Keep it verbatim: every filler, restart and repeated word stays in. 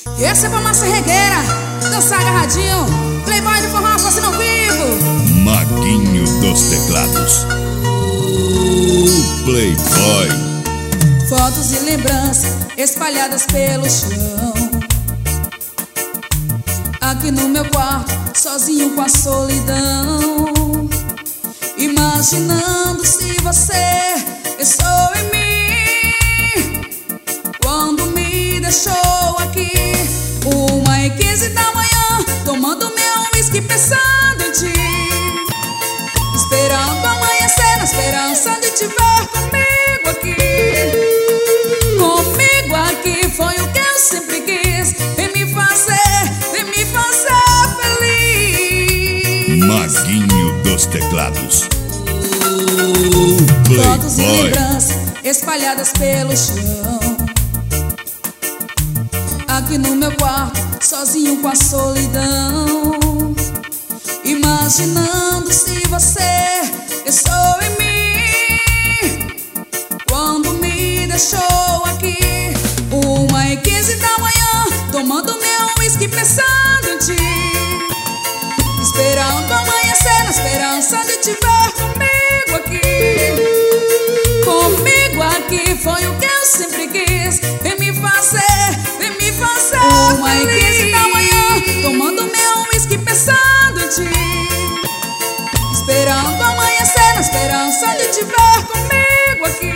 Receba uma serregueira, dançar agarradinho, playboy do forró fazendo ao vivo. Maguinho dos teclados, o playboy. Fotos e lembranças espalhadas pelo chão. Aqui no meu quarto, sozinho com a solidão, imaginando se você pensou em mim quando me deixou aqui. Uma e quinze da manhã, tomando meu whisky, pensando em ti, esperando amanhecer na esperança de te ver comigo aqui. Comigo aqui foi o que eu sempre quis, em me fazer, em me fazer feliz. Maguinho dos teclados, o Fotos e playboy. lembranças espalhadas pelo chão. Aqui no meu quarto, sozinho com a solidão, imaginando se você pensou em mim quando me deixou aqui. Uma e quinze da manhã, tomando meu whisky, pensando em ti, esperando amanhecer na esperança de te ver comigo aqui. Comigo aqui foi o que eu sempre quis, em me fazer, em me fazer uma e quinze da manhã, tomando meu whisky, pensando em ti, esperando amanhecer na esperança de te ver comigo aqui.